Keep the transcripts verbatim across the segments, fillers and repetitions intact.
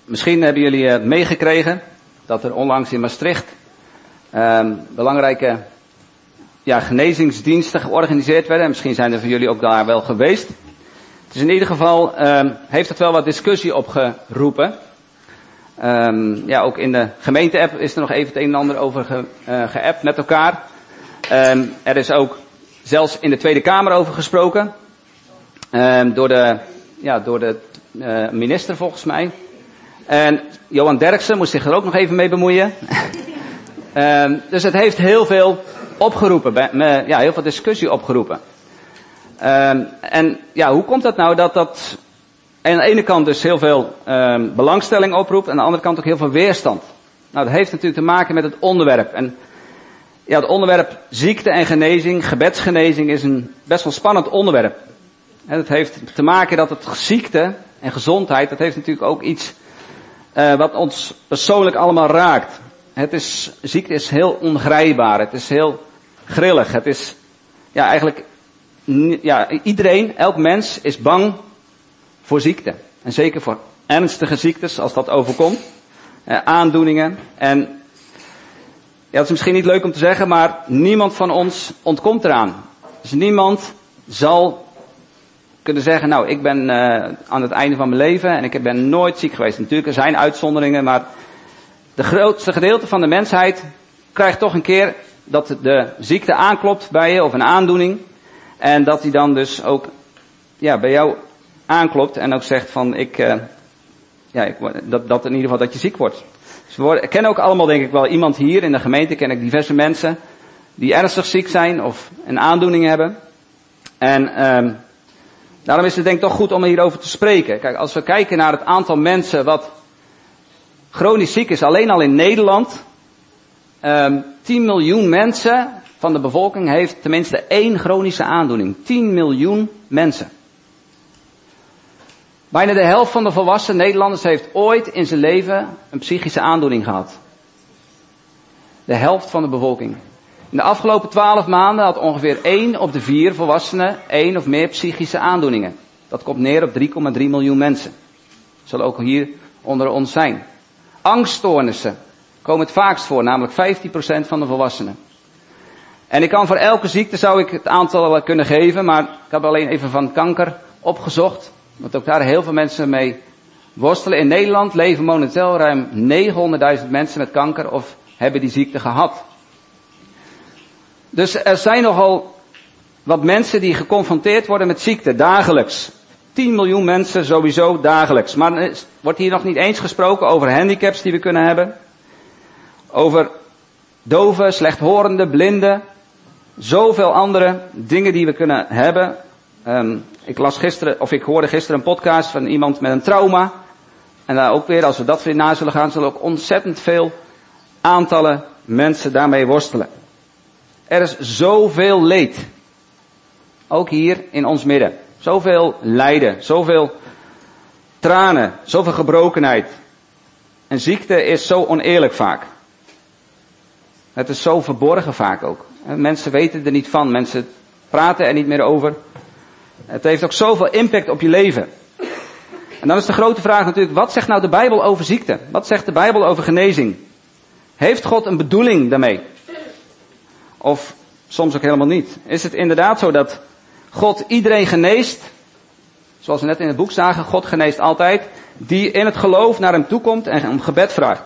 Misschien hebben jullie het meegekregen dat er onlangs in Maastricht um, belangrijke ja, genezingsdiensten georganiseerd werden. En misschien zijn er van jullie ook daar wel geweest. Het is in ieder geval, um, heeft het wel wat discussie opgeroepen. Um, ja, ook in de gemeente-app is er nog even het een en ander over ge, uh, geappt met elkaar. Um, er is ook zelfs in de Tweede Kamer over gesproken. Um, door de, ja, door de uh, minister volgens mij. En Johan Derksen moest zich er ook nog even mee bemoeien. um, dus het heeft heel veel opgeroepen, bij, me, ja, heel veel discussie opgeroepen. Um, en ja, hoe komt dat nou dat dat aan de ene kant dus heel veel um, belangstelling oproept en aan de andere kant ook heel veel weerstand? Nou, dat heeft natuurlijk te maken met het onderwerp. En ja, het onderwerp ziekte en genezing, gebedsgenezing is een best wel spannend onderwerp. En het heeft te maken dat het ziekte en gezondheid, dat heeft natuurlijk ook iets uh, wat ons persoonlijk allemaal raakt. Het is, ziekte is heel ongrijpbaar, het is heel grillig, het is, ja eigenlijk, ja iedereen, elk mens is bang voor ziekte. En zeker voor ernstige ziektes, als dat overkomt, uh, aandoeningen. En ja, het is misschien niet leuk om te zeggen, maar niemand van ons ontkomt eraan. Dus niemand zal kunnen zeggen, nou, ik ben uh, aan het einde van mijn leven en ik ben nooit ziek geweest. Natuurlijk, er zijn uitzonderingen, maar de grootste gedeelte van de mensheid krijgt toch een keer dat de ziekte aanklopt bij je, of een aandoening. En dat die dan dus ook, ja, bij jou aanklopt en ook zegt van, ik, uh, ja, ik, dat, dat in ieder geval dat je ziek wordt. Dus we worden, kennen ook allemaal, denk ik wel, iemand hier in de gemeente, ken ik diverse mensen die ernstig ziek zijn of een aandoening hebben. En um, daarom is het denk ik toch goed om hierover te spreken. Kijk, als we kijken naar het aantal mensen wat chronisch ziek is, alleen al in Nederland, um, tien miljoen mensen van de bevolking heeft tenminste één chronische aandoening. tien miljoen mensen. Bijna de helft van de volwassen Nederlanders heeft ooit in zijn leven een psychische aandoening gehad. De helft van de bevolking. In de afgelopen twaalf maanden had ongeveer één op de vier volwassenen één of meer psychische aandoeningen. Dat komt neer op drie komma drie miljoen mensen. Zullen ook hier onder ons zijn. Angststoornissen komen het vaakst voor, namelijk vijftien procent van de volwassenen. En ik kan voor elke ziekte zou ik het aantal kunnen geven, maar ik heb alleen even van kanker opgezocht. Want ook daar heel veel mensen mee worstelen. In Nederland leven momenteel ruim negenhonderdduizend mensen met kanker of hebben die ziekte gehad. Dus er zijn nogal wat mensen die geconfronteerd worden met ziekte, dagelijks. tien miljoen mensen sowieso dagelijks. Maar er wordt hier nog niet eens gesproken over handicaps die we kunnen hebben. Over doven, slechthorenden, blinden. Zoveel andere dingen die we kunnen hebben. Um, ik las gisteren, of ik hoorde gisteren een podcast van iemand met een trauma. En daar ook weer, als we dat weer na zullen gaan, zullen ook ontzettend veel aantallen mensen daarmee worstelen. Er is zoveel leed. Ook hier in ons midden. Zoveel lijden, zoveel tranen, zoveel gebrokenheid. En ziekte is zo oneerlijk vaak. Het is zo verborgen vaak ook. Mensen weten er niet van, mensen praten er niet meer over. Het heeft ook zoveel impact op je leven. En dan is de grote vraag natuurlijk, wat zegt nou de Bijbel over ziekte? Wat zegt de Bijbel over genezing? Heeft God een bedoeling daarmee? Of soms ook helemaal niet. Is het inderdaad zo dat God iedereen geneest, zoals we net in het boek zagen, God geneest altijd, die in het geloof naar hem toekomt en om gebed vraagt?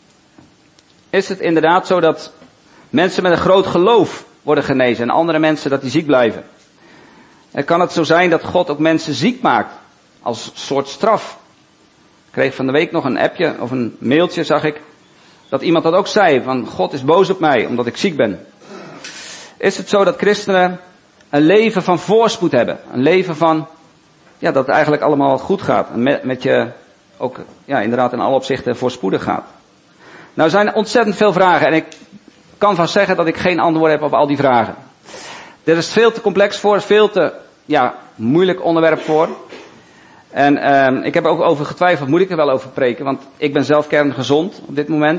Is het inderdaad zo dat mensen met een groot geloof worden genezen en andere mensen dat die ziek blijven? En kan het zo zijn dat God ook mensen ziek maakt, als soort straf? Ik kreeg van de week nog een appje of een mailtje, zag ik, dat iemand dat ook zei, van God is boos op mij omdat ik ziek ben. Is het zo dat christenen een leven van voorspoed hebben? Een leven van, ja, dat het eigenlijk allemaal goed gaat. En met, met je ook, ja, inderdaad in alle opzichten voorspoedig gaat. Nou, er zijn ontzettend veel vragen en ik kan vast zeggen dat ik geen antwoord heb op al die vragen. Er is veel te complex voor, veel te, ja, moeilijk onderwerp voor. En um, ik heb er ook over getwijfeld, moet ik er wel over preken, want ik ben zelf kerngezond op dit moment.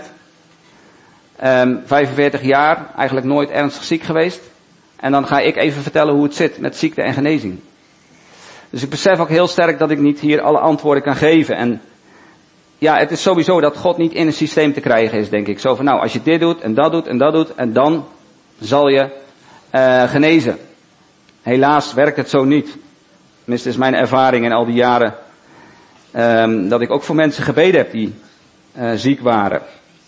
Um, vijfenveertig jaar, eigenlijk nooit ernstig ziek geweest. En dan ga ik even vertellen hoe het zit met ziekte en genezing. Dus ik besef ook heel sterk dat ik niet hier alle antwoorden kan geven. En ja, het is sowieso dat God niet in een systeem te krijgen is, denk ik. Zo van, nou, als je dit doet en dat doet en dat doet, en dan zal je uh, genezen. Helaas werkt het zo niet. Tenminste, is mijn ervaring in al die jaren um, dat ik ook voor mensen gebeden heb die uh, ziek waren.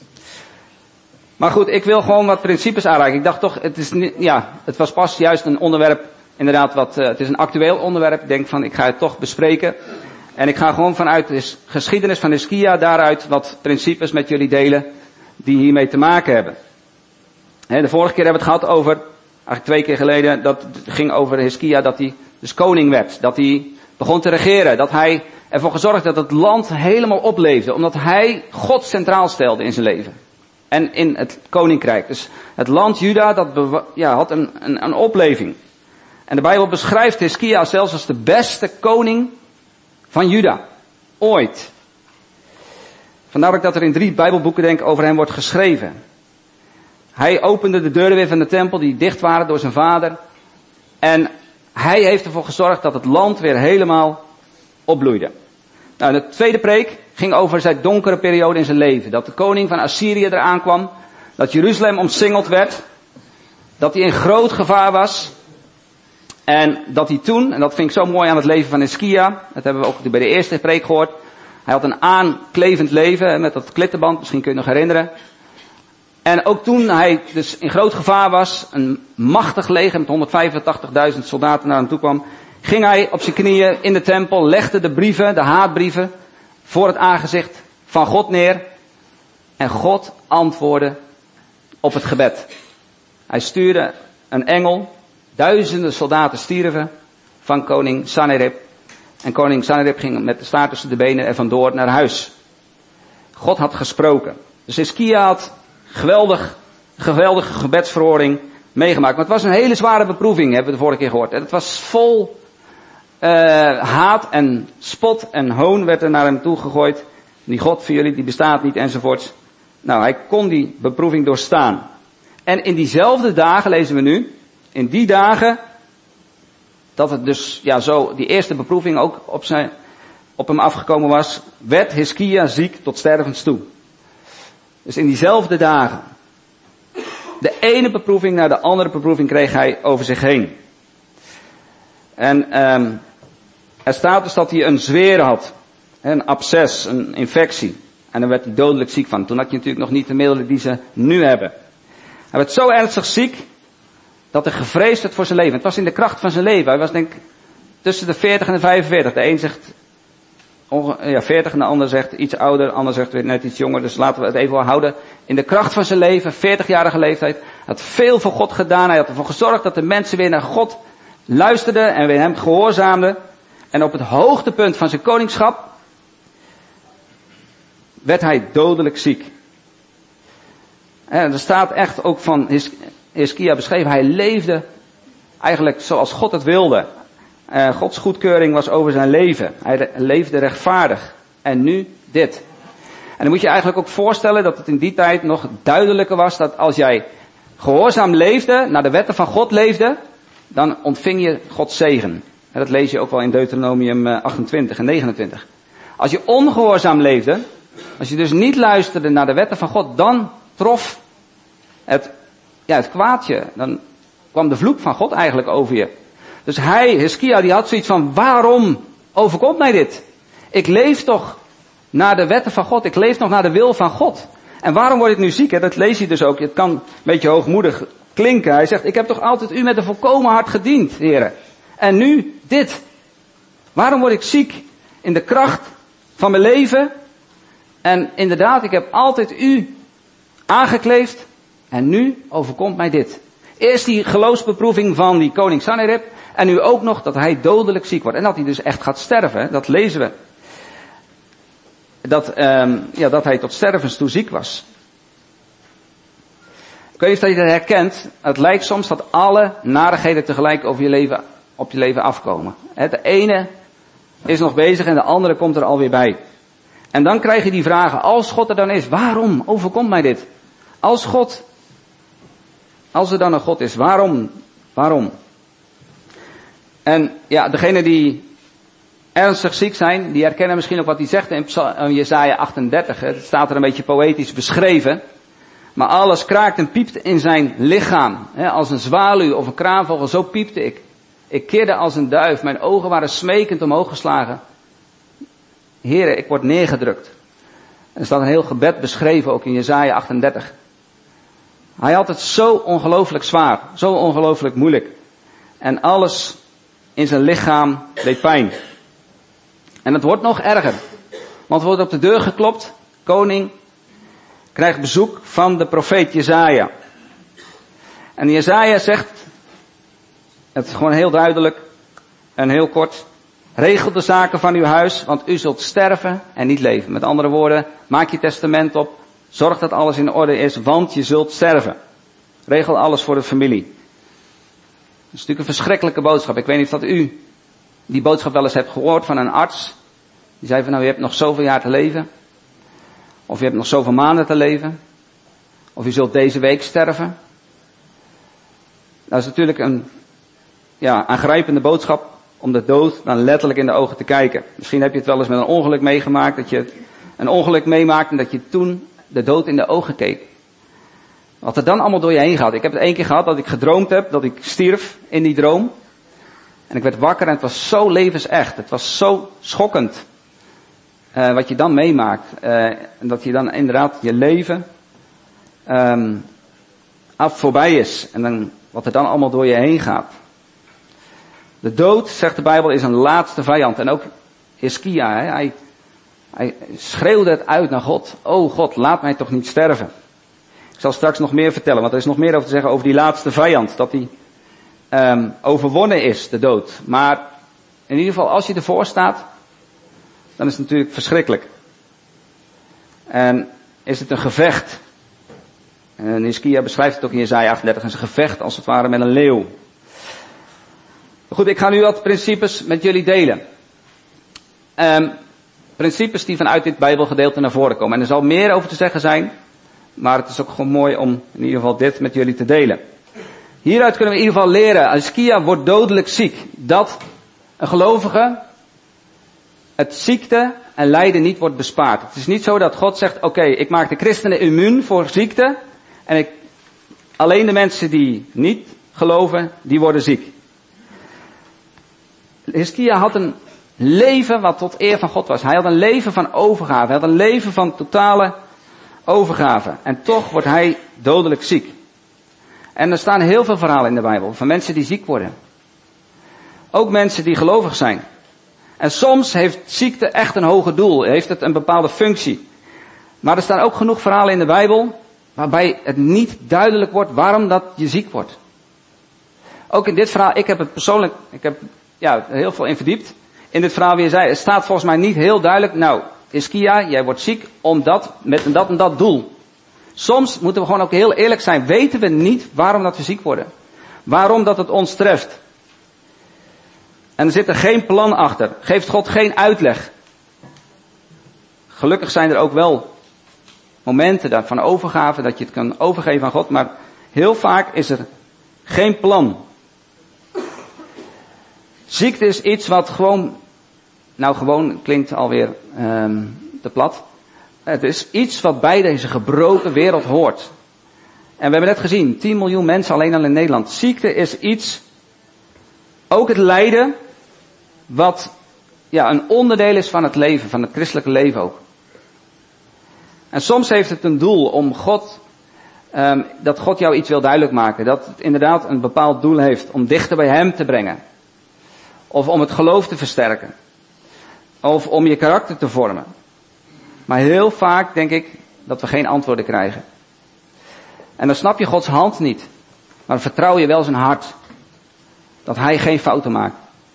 Maar goed, ik wil gewoon wat principes aanraken. Ik dacht toch, het is niet, ja, het was pas juist een onderwerp, inderdaad wat, uh, het is een actueel onderwerp. Ik denk van, ik ga het toch bespreken. En ik ga gewoon vanuit de geschiedenis van Hiskia daaruit wat principes met jullie delen die hiermee te maken hebben. He, de vorige keer hebben we het gehad over, eigenlijk twee keer geleden, dat het ging over Hiskia, dat hij dus koning werd. Dat hij begon te regeren. Dat hij ervoor gezorgd dat het land helemaal opleefde. Omdat hij God centraal stelde in zijn leven. En in het koninkrijk. Dus het land Juda, dat bewa- ja, had een, een, een opleving. En de Bijbel beschrijft Hiskia zelfs als de beste koning van Juda. Ooit. Vandaar ook dat er in drie Bijbelboeken denk ik over hem wordt geschreven. Hij opende de deuren weer van de tempel die dicht waren door zijn vader. En hij heeft ervoor gezorgd dat het land weer helemaal opbloeide. Nou, de tweede preek ging over zijn donkere periode in zijn leven. Dat de koning van Assyrië eraan kwam. Dat Jeruzalem omsingeld werd. Dat hij in groot gevaar was. En dat hij toen, en dat vind ik zo mooi aan het leven van Hiskia. Dat hebben we ook bij de eerste preek gehoord. Hij had een aanklevend leven met dat klittenband. Misschien kun je het nog herinneren. En ook toen hij dus in groot gevaar was, een machtig leger met honderdvijfentachtigduizend soldaten naar hem toe kwam, ging hij op zijn knieën in de tempel, legde de brieven, de haatbrieven, voor het aangezicht van God neer. En God antwoordde op het gebed. Hij stuurde een engel, duizenden soldaten stierven van koning Sanherib. En koning Sanherib ging met de staart tussen de benen er vandoor naar huis. God had gesproken. Dus Hiskia had geweldig, geweldige gebedsverhoring meegemaakt. Maar het was een hele zware beproeving, hebben we de vorige keer gehoord. En het was vol uh, haat en spot en hoon werd er naar hem toe gegooid. Die God voor jullie, die bestaat niet enzovoorts. Nou, hij kon die beproeving doorstaan. En in diezelfde dagen, lezen we nu, in die dagen, dat het dus, ja zo, die eerste beproeving ook op, zijn, op hem afgekomen was, werd Hiskia ziek tot stervens toe. Dus in diezelfde dagen. De ene beproeving naar de andere beproeving kreeg hij over zich heen. En um, er staat dus dat hij een zweer had. Een absces, een infectie. En daar werd hij dodelijk ziek van. Toen had je natuurlijk nog niet de middelen die ze nu hebben. Hij werd zo ernstig ziek, dat hij gevreesd werd voor zijn leven. Het was in de kracht van zijn leven. Hij was denk ik tussen de veertig en de vijfenveertig. De een zegt ja, veertig en de ander zegt iets ouder, de ander zegt weer net iets jonger. Dus laten we het even wel houden. In de kracht van zijn leven, veertigjarige leeftijd. Hij had veel voor God gedaan. Hij had ervoor gezorgd dat de mensen weer naar God luisterden en weer hem gehoorzaamden. En op het hoogtepunt van zijn koningschap werd hij dodelijk ziek. En er staat echt ook van Hiskia beschreven, hij leefde eigenlijk zoals God het wilde. Uh, Gods goedkeuring was over zijn leven. Hij leefde rechtvaardig. En nu dit. En dan moet je eigenlijk ook voorstellen dat het in die tijd nog duidelijker was dat als jij gehoorzaam leefde, naar de wetten van God leefde, dan ontving je Gods zegen. En dat lees je ook wel in Deuteronomium achtentwintig en negenentwintig. Als je ongehoorzaam leefde, als je dus niet luisterde naar de wetten van God, dan trof het, ja, het kwaadje. Dan kwam de vloek van God eigenlijk over je. Dus hij, Hiskia, die had zoiets van, waarom overkomt mij dit? Ik leef toch naar de wetten van God. Ik leef nog naar de wil van God. En waarom word ik nu ziek? Hè? Dat lees je dus ook. Het kan een beetje hoogmoedig klinken. Hij zegt, ik heb toch altijd u met een volkomen hart gediend, heren. En nu dit. Waarom word ik ziek? In de kracht van mijn leven. En inderdaad, ik heb altijd u aangekleefd. En nu overkomt mij dit. Eerst die geloofsbeproeving van die koning Sanherib. En nu ook nog dat hij dodelijk ziek wordt. En dat hij dus echt gaat sterven. Dat lezen we. Dat, um, ja, dat hij tot stervens toe ziek was. Ik weet niet of je dat herkent. Het lijkt soms dat alle narigheden tegelijk over je leven, op je leven afkomen. De ene is nog bezig en de andere komt er alweer bij. En dan krijg je die vragen. Als God er dan is, waarom overkomt mij dit? Als God, als er dan een God is, waarom? Waarom? En ja, degene die ernstig ziek zijn, die herkennen misschien ook wat hij zegt in, in Jesaja achtendertig. Het staat er een beetje poëtisch beschreven. Maar alles kraakt en piept in zijn lichaam. He, als een zwaluw of een kraanvogel, zo piepte ik. Ik kirde als een duif, mijn ogen waren smekend omhoog geslagen. Heere, ik word neergedrukt. Er staat een heel gebed beschreven, ook in Jesaja achtendertig. Hij had het zo ongelooflijk zwaar, zo ongelooflijk moeilijk. En alles in zijn lichaam deed pijn. En het wordt nog erger. Want er wordt op de deur geklopt. Koning krijgt bezoek van de profeet Jesaja. En Jesaja zegt, het is gewoon heel duidelijk en heel kort. Regel de zaken van uw huis, want u zult sterven en niet leven. Met andere woorden, maak je testament op. Zorg dat alles in orde is, want je zult sterven. Regel alles voor de familie. Dat is natuurlijk een verschrikkelijke boodschap. Ik weet niet of dat u die boodschap wel eens hebt gehoord van een arts. Die zei van nou, je hebt nog zoveel jaar te leven. Of je hebt nog zoveel maanden te leven. Of je zult deze week sterven. Dat is natuurlijk een ja, aangrijpende boodschap om de dood dan letterlijk in de ogen te kijken. Misschien heb je het wel eens met een ongeluk meegemaakt. Dat je een ongeluk meemaakt en dat je toen de dood in de ogen keek. Wat er dan allemaal door je heen gaat. Ik heb het één keer gehad dat ik gedroomd heb dat ik stierf in die droom. En ik werd wakker en het was zo levensecht. Het was zo schokkend. Uh, wat je dan meemaakt. Uh, en dat je dan inderdaad je leven um, af voorbij is. En dan, wat er dan allemaal door je heen gaat. De dood, zegt de Bijbel, is een laatste vijand. En ook Hiskia, hè, hij, hij schreeuwde het uit naar God. O God, laat mij toch niet sterven. Ik zal straks nog meer vertellen, want er is nog meer over te zeggen over die laatste vijand. Dat die um, overwonnen is, de dood. Maar in ieder geval, als je ervoor staat, dan is het natuurlijk verschrikkelijk. En is het een gevecht. En Hiskia beschrijft het ook in Jesaja achtendertig, een gevecht als het ware met een leeuw. Goed, ik ga nu wat principes met jullie delen. Um, principes die vanuit dit Bijbelgedeelte naar voren komen. En er zal meer over te zeggen zijn, maar het is ook gewoon mooi om in ieder geval dit met jullie te delen. Hieruit kunnen we in ieder geval leren, Hiskia wordt dodelijk ziek. Dat een gelovige het ziekte en lijden niet wordt bespaard. Het is niet zo dat God zegt, oké, okay, ik maak de christenen immuun voor ziekte. En ik, alleen de mensen die niet geloven, die worden ziek. Hiskia had een leven wat tot eer van God was. Hij had een leven van overgave. Hij had een leven van totale overgave. En toch wordt hij dodelijk ziek. En er staan heel veel verhalen in de Bijbel van mensen die ziek worden. Ook mensen die gelovig zijn. En soms heeft ziekte echt een hoger doel. Heeft het een bepaalde functie. Maar er staan ook genoeg verhalen in de Bijbel waarbij het niet duidelijk wordt waarom dat je ziek wordt. Ook in dit verhaal, ik heb het persoonlijk, ik heb ja, heel veel in verdiept. In dit verhaal weer zei, het staat volgens mij niet heel duidelijk. Nou, Hiskia, jij wordt ziek omdat, met dat en dat doel. Soms moeten we gewoon ook heel eerlijk zijn. Weten we niet waarom dat we ziek worden. Waarom dat het ons treft. En er zit er geen plan achter. Geeft God geen uitleg. Gelukkig zijn er ook wel momenten van overgave, dat je het kan overgeven aan God. Maar heel vaak is er geen plan. Ziekte is iets wat gewoon, nou gewoon klinkt alweer um, te plat. Het is iets wat bij deze gebroken wereld hoort. En we hebben net gezien, tien miljoen mensen alleen al in Nederland. Ziekte is iets, ook het lijden, wat ja, een onderdeel is van het leven, van het christelijke leven ook. En soms heeft het een doel om God, um, dat God jou iets wil duidelijk maken. Dat het inderdaad een bepaald doel heeft om dichter bij Hem te brengen. Of om het geloof te versterken. Of om je karakter te vormen. Maar heel vaak denk ik dat we geen antwoorden krijgen. En dan snap je Gods hand niet. Maar vertrouw je wel zijn hart. Dat Hij geen fouten maakt.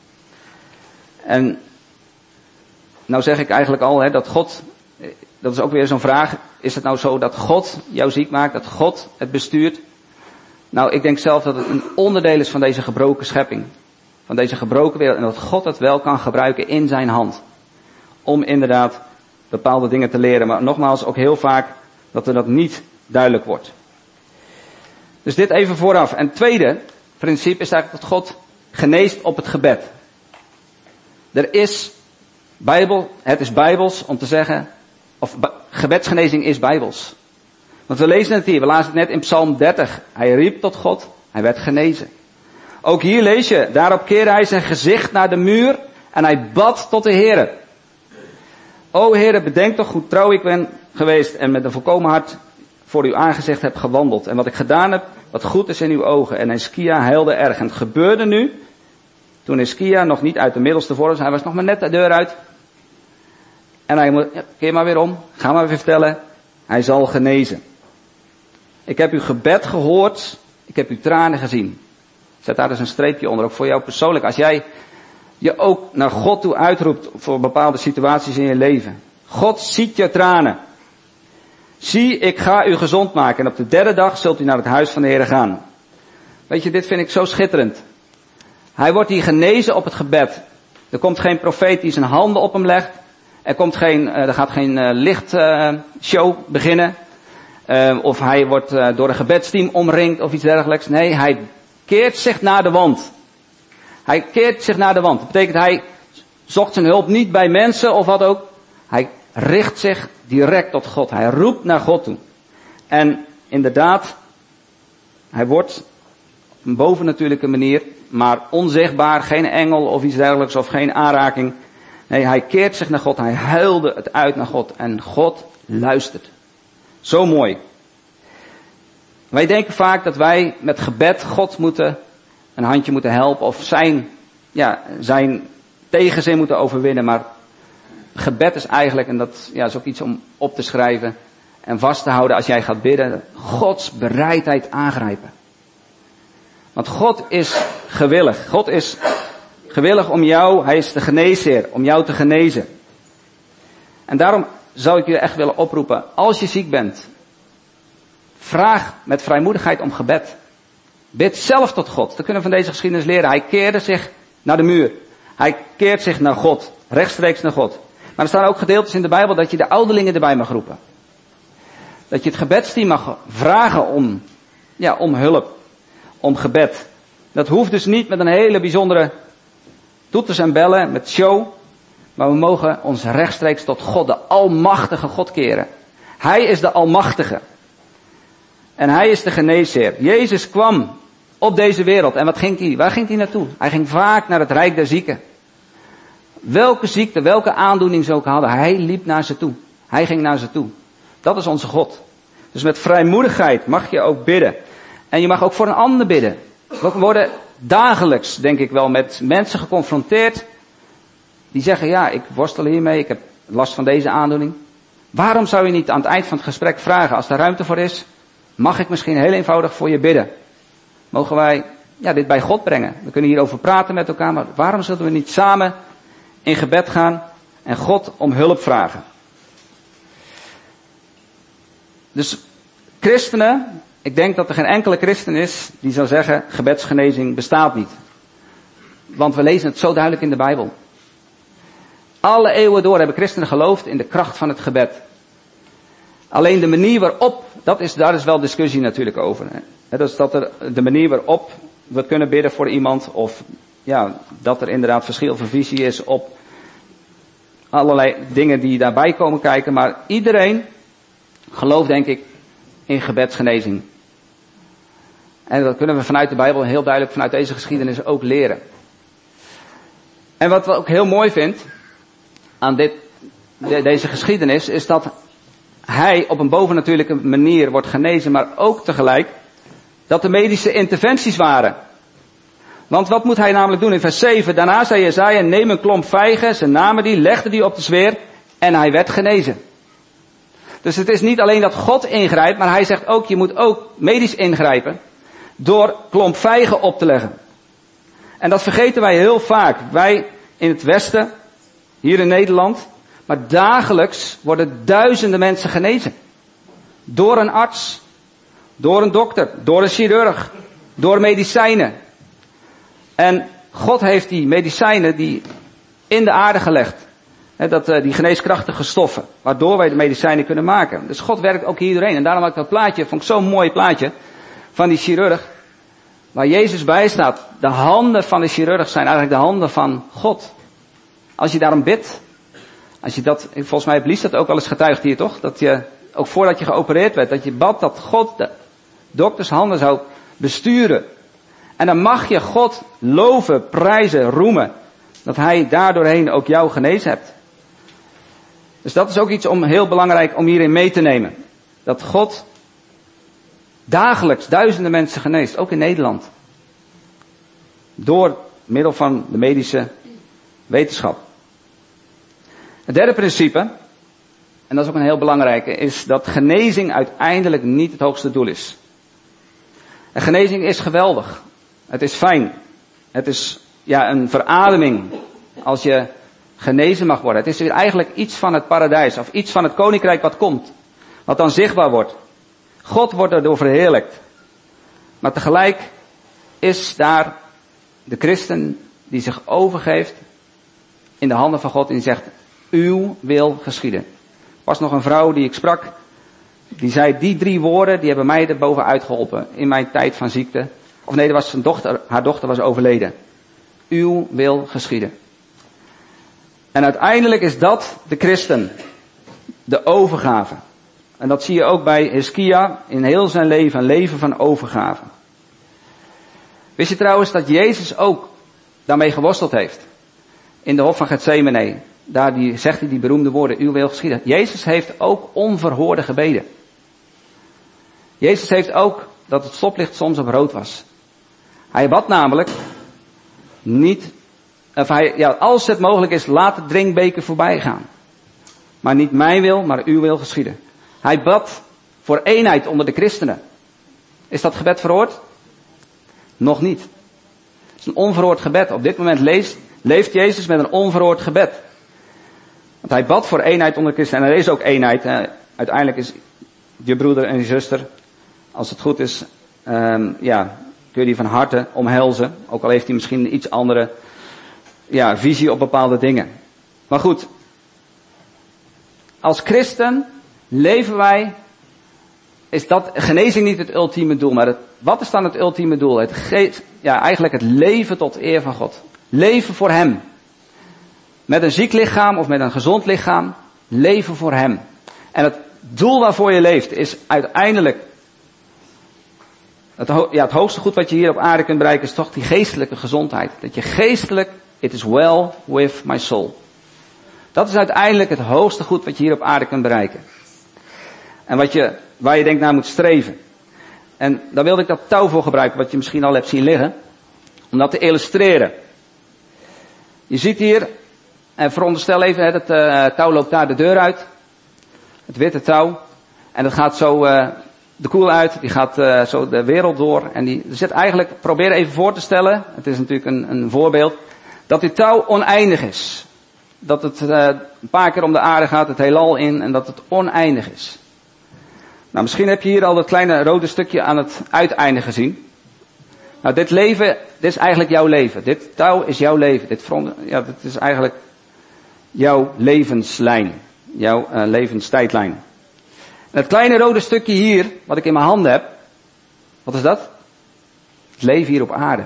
En nou zeg ik eigenlijk al hè, dat God, dat is ook weer zo'n vraag. Is het nou zo dat God jou ziek maakt? Dat God het bestuurt? Nou, ik denk zelf dat het een onderdeel is van deze gebroken schepping. Van deze gebroken wereld. En dat God het wel kan gebruiken in zijn hand. Om inderdaad bepaalde dingen te leren. Maar nogmaals ook heel vaak dat er dat niet duidelijk wordt. Dus dit even vooraf. En het tweede principe is eigenlijk dat God geneest op het gebed. Er is Bijbel, het is bijbels om te zeggen, of gebedsgenezing is bijbels. Want we lezen het hier, we lazen het net in Psalm dertig. Hij riep tot God, hij werd genezen. Ook hier lees je, daarop keerde hij zijn gezicht naar de muur en hij bad tot de Heere. O Heere, bedenk toch hoe trouw ik ben geweest en met een volkomen hart voor uw aangezicht heb gewandeld. En wat ik gedaan heb, wat goed is in uw ogen. En Hiskia huilde erg. En het gebeurde nu, toen Hiskia nog niet uit de middelste vorm was, hij was nog maar net de deur uit. En hij moet, ja, keer maar weer om, ga maar weer vertellen, hij zal genezen. Ik heb uw gebed gehoord, ik heb uw tranen gezien. Zet daar dus een streepje onder, ook voor jou persoonlijk. Als jij je ook naar God toe uitroept voor bepaalde situaties in je leven. God ziet je tranen. Zie, ik ga u gezond maken en op de derde dag zult u naar het huis van de Heer gaan. Weet je, dit vind ik zo schitterend. Hij wordt hier genezen op het gebed. Er komt geen profeet die zijn handen op hem legt. Er komt geen, er gaat geen uh, lichtshow uh, beginnen. Uh, of hij wordt uh, door een gebedsteam omringd of iets dergelijks. Nee, hij keert zich naar de wand. Hij keert zich naar de wand. Dat betekent hij zocht zijn hulp niet bij mensen of wat ook. Hij richt zich direct tot God. Hij roept naar God toe. En inderdaad, hij wordt op een bovennatuurlijke manier, maar onzichtbaar, geen engel of iets dergelijks of geen aanraking. Nee, hij keert zich naar God. Hij huilde het uit naar God. En God luistert. Zo mooi. Wij denken vaak dat wij met gebed God moeten een handje moeten helpen of zijn, ja, zijn tegenzin moeten overwinnen. Maar gebed is eigenlijk, en dat ja, is ook iets om op te schrijven en vast te houden als jij gaat bidden, Gods bereidheid aangrijpen. Want God is gewillig. God is gewillig om jou, hij is de geneesheer, om jou te genezen. En daarom zou ik je echt willen oproepen, als je ziek bent, vraag met vrijmoedigheid om gebed. Bid zelf tot God. Dat kunnen we van deze geschiedenis leren. Hij keerde zich naar de muur. Hij keert zich naar God. Rechtstreeks naar God. Maar er staan ook gedeeltes in de Bijbel dat je de ouderlingen erbij mag roepen. Dat je het gebedsteam mag vragen om, ja, om hulp. Om gebed. Dat hoeft dus niet met een hele bijzondere toeters en bellen, met show. Maar we mogen ons rechtstreeks tot God, de almachtige God, keren. Hij is de almachtige. En hij is de geneesheer. Jezus kwam op deze wereld. En wat ging hij? Waar ging hij naartoe? Hij ging vaak naar het rijk der zieken. Welke ziekte, welke aandoening ze ook hadden, hij liep naar ze toe. Hij ging naar ze toe. Dat is onze God. Dus met vrijmoedigheid mag je ook bidden. En je mag ook voor een ander bidden. We worden dagelijks, denk ik wel, met mensen geconfronteerd die zeggen, ja, ik worstel hiermee, ik heb last van deze aandoening. Waarom zou je niet aan het eind van het gesprek vragen, als er ruimte voor is, mag ik misschien heel eenvoudig voor je bidden? Mogen wij ja, dit bij God brengen? We kunnen hierover praten met elkaar, maar waarom zullen we niet samen in gebed gaan en God om hulp vragen? Dus christenen, ik denk dat er geen enkele christen is die zou zeggen, gebedsgenezing bestaat niet. Want we lezen het zo duidelijk in de Bijbel. Alle eeuwen door hebben christenen geloofd in de kracht van het gebed. Alleen de manier waarop, dat is, daar is wel discussie natuurlijk over. Hè. Dus dat er de manier waarop we kunnen bidden voor iemand, of ja, dat er inderdaad verschil van visie is op allerlei dingen die daarbij komen kijken. Maar iedereen gelooft, denk ik, in gebedsgenezing. En dat kunnen we vanuit de Bijbel heel duidelijk vanuit deze geschiedenis ook leren. En wat we ook heel mooi vindt aan dit, de, deze geschiedenis, is dat hij op een bovennatuurlijke manier wordt genezen, maar ook tegelijk dat er medische interventies waren. Want wat moet hij namelijk doen? In vers zeven, daarna zei Jesaja, neem een klomp vijgen, ze namen die, legden die op de zweer en hij werd genezen. Dus het is niet alleen dat God ingrijpt, maar hij zegt ook, je moet ook medisch ingrijpen door klomp vijgen op te leggen. En dat vergeten wij heel vaak. Wij in het Westen, hier in Nederland, maar dagelijks worden duizenden mensen genezen. Door een arts, door een dokter, door een chirurg, door medicijnen. En God heeft die medicijnen die in de aarde gelegd. He, dat, uh, die geneeskrachtige stoffen, waardoor wij de medicijnen kunnen maken. Dus God werkt ook hier doorheen. En daarom had ik dat plaatje, vond ik zo'n mooi plaatje, van die chirurg, waar Jezus bij staat. De handen van de chirurg zijn eigenlijk de handen van God. Als je daarom bidt, Als je dat, volgens mij heeft Lies dat ook wel eens getuigd hier, toch? Dat je, ook voordat je geopereerd werd, dat je bad dat God de dokters handen zou besturen. En dan mag je God loven, prijzen, roemen. Dat hij daardoorheen ook jou genezen hebt. Dus dat is ook iets om heel belangrijk om hierin mee te nemen. Dat God dagelijks duizenden mensen geneest, ook in Nederland. Door middel van de medische wetenschap. Het derde principe, en dat is ook een heel belangrijke, is dat genezing uiteindelijk niet het hoogste doel is. En genezing is geweldig. Het is fijn. Het is ja, een verademing als je genezen mag worden. Het is weer eigenlijk iets van het paradijs of iets van het koninkrijk wat komt. Wat dan zichtbaar wordt. God wordt erdoor verheerlijkt. Maar tegelijk is daar de christen die zich overgeeft in de handen van God en die zegt, uw wil geschieden. Er was nog een vrouw die ik sprak, die zei, die drie woorden, die hebben mij er bovenuit geholpen in mijn tijd van ziekte. Of nee, er was een dochter, haar dochter was overleden. Uw wil geschieden. En uiteindelijk is dat de christen. De overgave. En dat zie je ook bij Hiskia in heel zijn leven, een leven van overgave. Wist je trouwens dat Jezus ook daarmee geworsteld heeft? In de hof van Getsemane. Daar die, zegt hij die beroemde woorden, uw wil geschieden. Jezus heeft ook onverhoorde gebeden. Jezus heeft ook dat het stoplicht soms op rood was. Hij bad namelijk niet, of hij, ja, als het mogelijk is, laat de drinkbeker voorbij gaan. Maar niet mijn wil, maar uw wil geschieden. Hij bad voor eenheid onder de christenen. Is dat gebed verhoord? Nog niet. Het is een onverhoord gebed. Op dit moment leest, leeft Jezus met een onverhoord gebed. Want hij bad voor eenheid onder de christenen. En er is ook eenheid. Hè. Uiteindelijk is je broeder en je zuster, als het goed is, um, ja, kun je die van harte omhelzen. Ook al heeft hij misschien een iets andere ja, visie op bepaalde dingen. Maar goed. Als christen leven wij, is dat genezing niet het ultieme doel. Maar het, wat is dan het ultieme doel? Het geeft, ja, eigenlijk het leven tot eer van God. Leven voor hem. Met een ziek lichaam of met een gezond lichaam. Leven voor hem. En het doel waarvoor je leeft is uiteindelijk Het, ja, het hoogste goed wat je hier op aarde kunt bereiken is toch die geestelijke gezondheid. Dat je geestelijk, it is well with my soul. Dat is uiteindelijk het hoogste goed wat je hier op aarde kunt bereiken. En wat je, waar je denkt naar moet streven. En daar wilde ik dat touw voor gebruiken, wat je misschien al hebt zien liggen. Om dat te illustreren. Je ziet hier, en veronderstel even, het uh, touw loopt daar de deur uit. Het witte touw. En dat gaat zo uh, de koel uit, die gaat uh, zo de wereld door. En die zit eigenlijk, probeer even voor te stellen, het is natuurlijk een, een voorbeeld, dat dit touw oneindig is. Dat het uh, een paar keer om de aarde gaat, het heelal in, en dat het oneindig is. Nou, misschien heb je hier al dat kleine rode stukje aan het uiteinde gezien. Nou, dit leven, dit is eigenlijk jouw leven. Dit touw is jouw leven. Dit front, ja, dit is eigenlijk jouw levenslijn. Jouw uh, levenstijdlijn. En het kleine rode stukje hier, wat ik in mijn handen heb, wat is dat? Het leven hier op aarde.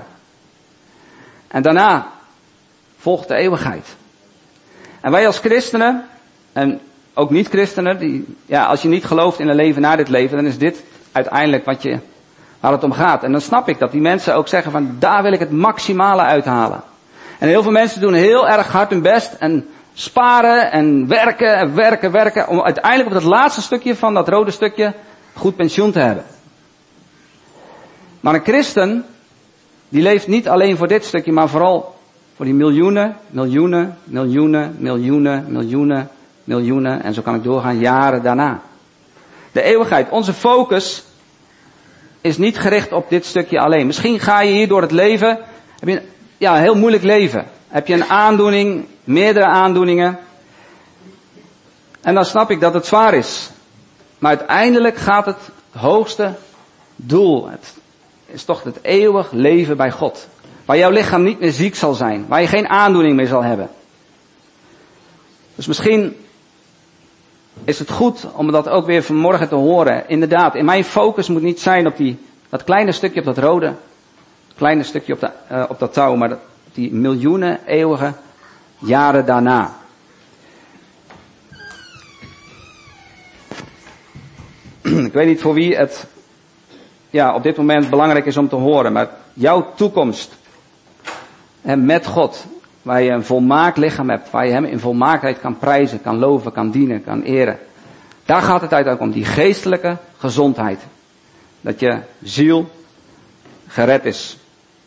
En daarna volgt de eeuwigheid. En wij als christenen, en ook niet-christenen, die, ja, als je niet gelooft in een leven na dit leven, dan is dit uiteindelijk wat je, waar het om gaat. En dan snap ik dat die mensen ook zeggen van, daar wil ik het maximale uithalen. En heel veel mensen doen heel erg hard hun best en sparen en werken en werken, werken, om uiteindelijk op dat laatste stukje van dat rode stukje goed pensioen te hebben. Maar een christen, die leeft niet alleen voor dit stukje, maar vooral voor die miljoenen, miljoenen, miljoenen, miljoenen, miljoenen, miljoenen, en zo kan ik doorgaan, jaren daarna. De eeuwigheid, onze focus is niet gericht op dit stukje alleen. Misschien ga je hier door het leven, heb je een, ja, een heel moeilijk leven. Heb je een aandoening, meerdere aandoeningen. En dan snap ik dat het zwaar is. Maar uiteindelijk gaat het hoogste doel, het is toch het eeuwig leven bij God. Waar jouw lichaam niet meer ziek zal zijn. Waar je geen aandoening meer zal hebben. Dus misschien is het goed om dat ook weer vanmorgen te horen. Inderdaad, in mijn focus moet niet zijn op die, dat kleine stukje op dat rode. Kleine stukje op, de, uh, op dat touw. Maar dat, die miljoenen eeuwige jaren daarna. Ik weet niet voor wie het ja, op dit moment belangrijk is om te horen, maar jouw toekomst en met God, waar je een volmaakt lichaam hebt, waar je hem in volmaaktheid kan prijzen, kan loven, kan dienen, kan eren. Daar gaat het uiteindelijk om, die geestelijke gezondheid. Dat je ziel gered is.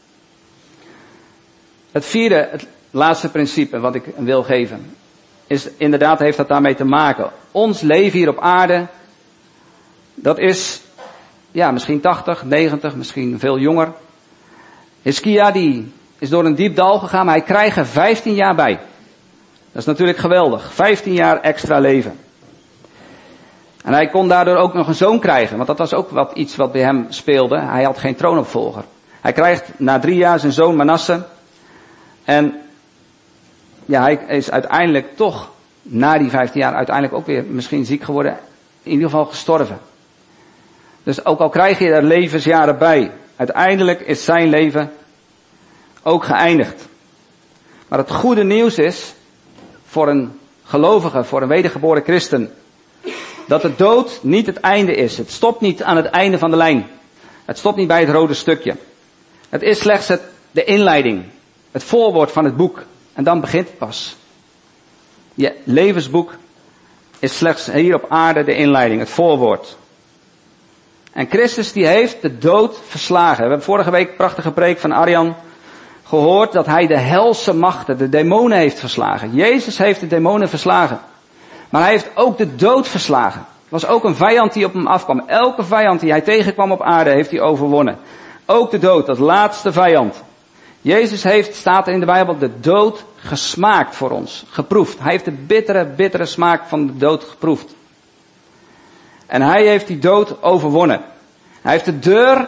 Het vierde, het laatste principe wat ik wil geven, is inderdaad, heeft dat daarmee te maken. Ons leven hier op aarde, dat is, ja, misschien tachtig, negentig, misschien veel jonger. Hiskia die is door een diep dal gegaan, maar hij krijgt er vijftien jaar bij. Dat is natuurlijk geweldig. vijftien jaar extra leven. En hij kon daardoor ook nog een zoon krijgen, want dat was ook wat, iets wat bij hem speelde. Hij had geen troonopvolger. Hij krijgt na drie jaar zijn zoon Manasse. En ja, hij is uiteindelijk toch, na die vijftien jaar, uiteindelijk ook weer misschien ziek geworden. In ieder geval gestorven. Dus ook al krijg je er levensjaren bij, uiteindelijk is zijn leven ook geëindigd. Maar het goede nieuws is, voor een gelovige, voor een wedergeboren christen, dat de dood niet het einde is. Het stopt niet aan het einde van de lijn. Het stopt niet bij het rode stukje. Het is slechts het, de inleiding. Het voorwoord van het boek. En dan begint het pas. Je levensboek is slechts hier op aarde de inleiding, het voorwoord. En Christus die heeft de dood verslagen. We hebben vorige week een prachtige preek van Arjan gehoord dat hij de helse machten, de demonen heeft verslagen. Jezus heeft de demonen verslagen. Maar hij heeft ook de dood verslagen. Het was ook een vijand die op hem afkwam. Elke vijand die hij tegenkwam op aarde heeft hij overwonnen. Ook de dood, dat laatste vijand. Jezus heeft, staat er in de Bijbel, de dood gesmaakt voor ons. Geproefd. Hij heeft de bittere, bittere smaak van de dood geproefd. En hij heeft die dood overwonnen. Hij heeft de deur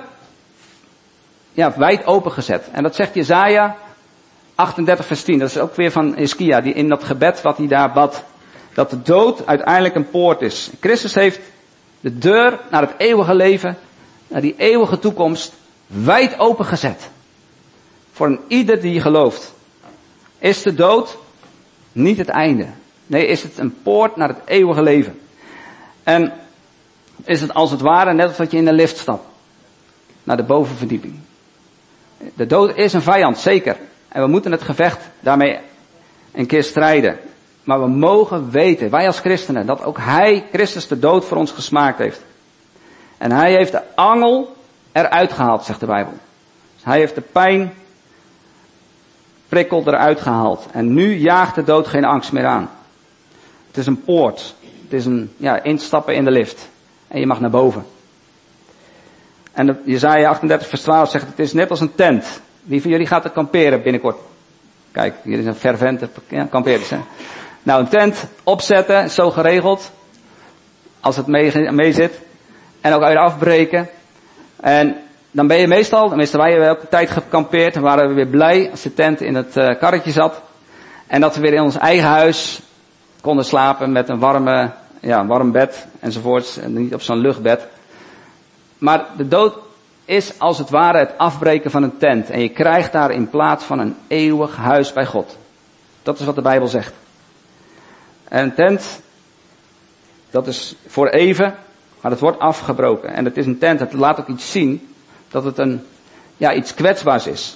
ja, wijd opengezet. En dat zegt Jesaja achtendertig vers tien. Dat is ook weer van Hiskia, die in dat gebed wat hij daar bad. Dat de dood uiteindelijk een poort is. Christus heeft de deur naar het eeuwige leven, naar die eeuwige toekomst, wijd opengezet. Voor een ieder die gelooft. Is de dood niet het einde. Nee, is het een poort naar het eeuwige leven. En is het als het ware net als dat je in de lift stapt. Naar de bovenverdieping. De dood is een vijand, zeker. En we moeten het gevecht daarmee een keer strijden. Maar we mogen weten, wij als christenen, dat ook hij, Christus, de dood voor ons gesmaakt heeft. En hij heeft de angel eruit gehaald, zegt de Bijbel. Dus hij heeft de pijn, prikkel eruit gehaald. En nu jaagt de dood geen angst meer aan. Het is een poort. Het is een, ja, instappen in de lift. En je mag naar boven. En Jesaja achtendertig vers twaalf zegt, het is net als een tent. Wie van jullie gaat er kamperen binnenkort? Kijk, hier is een fervente ja, kampeerders. Hè? Nou, een tent opzetten, zo geregeld. Als het mee, mee zit. En ook weer afbreken. En dan ben je meestal, tenminste wij hebben elke tijd gekampeerd. Dan waren we weer blij als de tent in het uh, karretje zat. En dat we weer in ons eigen huis konden slapen met een warme, ja, warm bed enzovoorts. En niet op zo'n luchtbed. Maar de dood is als het ware het afbreken van een tent. En je krijgt daar in plaats van een eeuwig huis bij God. Dat is wat de Bijbel zegt. En een tent, dat is voor even, maar het wordt afgebroken. En het is een tent, het laat ook iets zien, dat het een, ja, iets kwetsbaars is.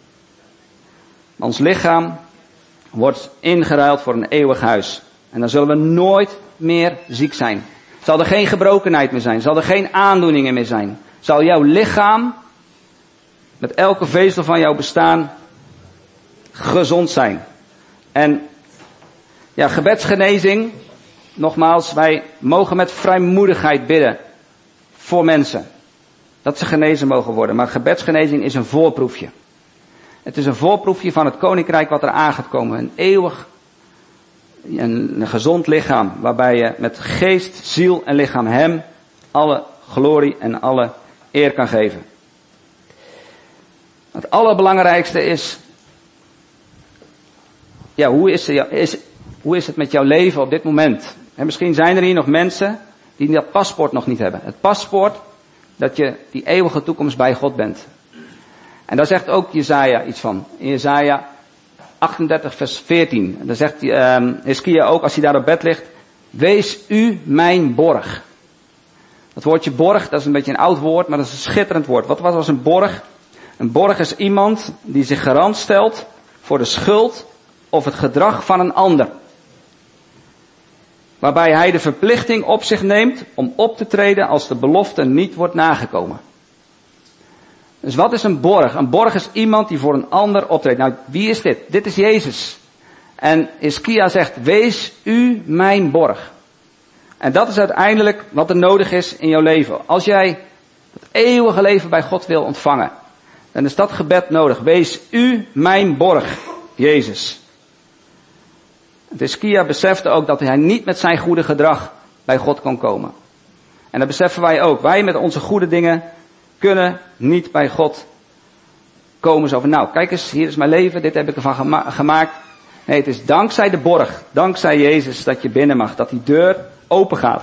Ons lichaam wordt ingeruild voor een eeuwig huis. En dan zullen we nooit meer ziek zijn. Zal er geen gebrokenheid meer zijn, zal er geen aandoeningen meer zijn. Zal jouw lichaam, met elke vezel van jouw bestaan, gezond zijn. En ja, gebedsgenezing, nogmaals, wij mogen met vrijmoedigheid bidden voor mensen. Dat ze genezen mogen worden. Maar gebedsgenezing is een voorproefje. Het is een voorproefje van het koninkrijk wat er aan gaat komen. Een eeuwig, een, een gezond lichaam. Waarbij je met geest, ziel en lichaam hem alle glorie en alle eer kan geven. Het allerbelangrijkste is, ja, hoe is, is, hoe is het met jouw leven op dit moment? En misschien zijn er hier nog mensen die dat paspoort nog niet hebben. Het paspoort dat je die eeuwige toekomst bij God bent. En daar zegt ook Jesaja iets van. In Jesaja achtendertig vers veertien. En daar zegt um, Hiskia ook als hij daar op bed ligt. Wees u mijn borg. Dat woordje borg, dat is een beetje een oud woord, maar dat is een schitterend woord. Wat was een borg? Een borg is iemand die zich garant stelt voor de schuld of het gedrag van een ander. Waarbij hij de verplichting op zich neemt om op te treden als de belofte niet wordt nagekomen. Dus wat is een borg? Een borg is iemand die voor een ander optreedt. Nou, wie is dit? Dit is Jezus. En Hiskia zegt, wees u mijn borg. En dat is uiteindelijk wat er nodig is in jouw leven. Als jij het eeuwige leven bij God wil ontvangen, dan is dat gebed nodig. Wees u mijn borg, Jezus. Hiskia besefte ook dat hij niet met zijn goede gedrag bij God kon komen. En dat beseffen wij ook. Wij met onze goede dingen kunnen niet bij God komen. Zo van, nou, kijk eens, hier is mijn leven, dit heb ik ervan gema- gemaakt. Nee, het is dankzij de borg, dankzij Jezus dat je binnen mag, dat die deur open gaat.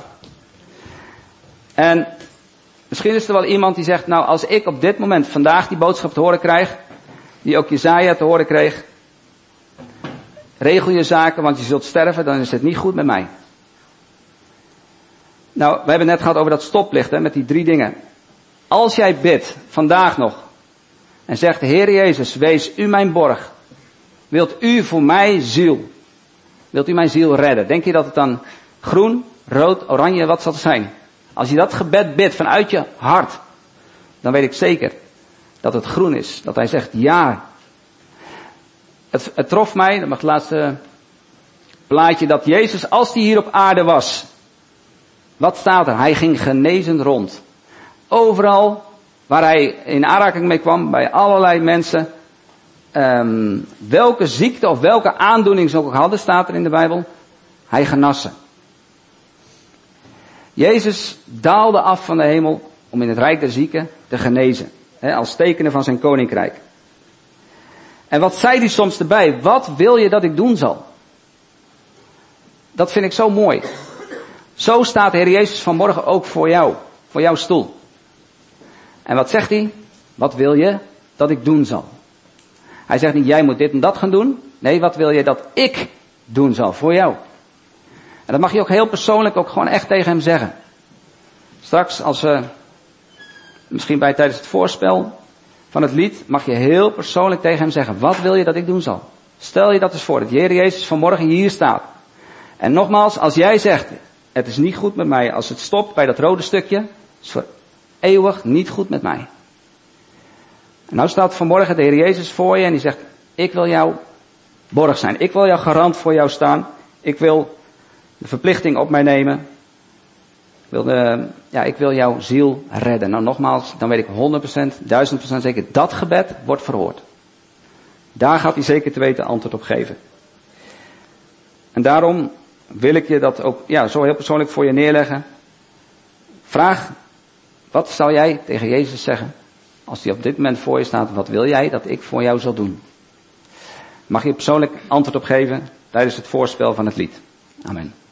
En misschien is er wel iemand die zegt, nou, als ik op dit moment vandaag die boodschap te horen krijg, die ook Jesaja te horen kreeg, regel je zaken, want je zult sterven, dan is het niet goed met mij. Nou, we hebben net gehad over dat stoplicht, hè, met die drie dingen. Als jij bidt, vandaag nog, en zegt, Heer Jezus, wees u mijn borg. Wilt u voor mij ziel, wilt u mijn ziel redden? Denk je dat het dan groen, rood, oranje, wat zal het zijn? Als je dat gebed bidt vanuit je hart, dan weet ik zeker dat het groen is. Dat hij zegt, ja. Het, het trof mij, dat mag het laatste plaatje, dat Jezus, als hij hier op aarde was, wat staat er? Hij ging genezend rond. Overal waar hij in aanraking mee kwam, bij allerlei mensen, um, welke ziekte of welke aandoening ze ook hadden, staat er in de Bijbel, hij genassen. Jezus daalde af van de hemel om in het rijk der zieken te genezen, hè, als tekenen van zijn koninkrijk. En wat zei hij soms erbij? Wat wil je dat ik doen zal? Dat vind ik zo mooi. Zo staat de Heer Jezus vanmorgen ook voor jou, voor jouw stoel. En wat zegt hij? Wat wil je dat ik doen zal? Hij zegt niet, jij moet dit en dat gaan doen. Nee, wat wil je dat ik doen zal voor jou? En dat mag je ook heel persoonlijk ook gewoon echt tegen hem zeggen. Straks als we, misschien bij tijdens het voorspel van het lied, mag je heel persoonlijk tegen hem zeggen, wat wil je dat ik doen zal? Stel je dat eens voor, dat de Heer Jezus vanmorgen hier staat. En nogmaals, als jij zegt, het is niet goed met mij, als het stopt bij dat rode stukje, is voor eeuwig niet goed met mij. En nou staat vanmorgen de Heer Jezus voor je en die zegt, ik wil jou borg zijn. Ik wil jou garant voor jou staan. Ik wil de verplichting op mij nemen. Ik wil, de, ja, ik wil jouw ziel redden. Nou nogmaals, dan weet ik honderd procent, duizend procent zeker, dat gebed wordt verhoord. Daar gaat hij zeker te weten antwoord op geven. En daarom wil ik je dat ook ja, zo heel persoonlijk voor je neerleggen. Vraag, wat zou jij tegen Jezus zeggen? Als hij op dit moment voor je staat, wat wil jij dat ik voor jou zal doen? Mag je persoonlijk antwoord op geven tijdens het voorspel van het lied. Amen.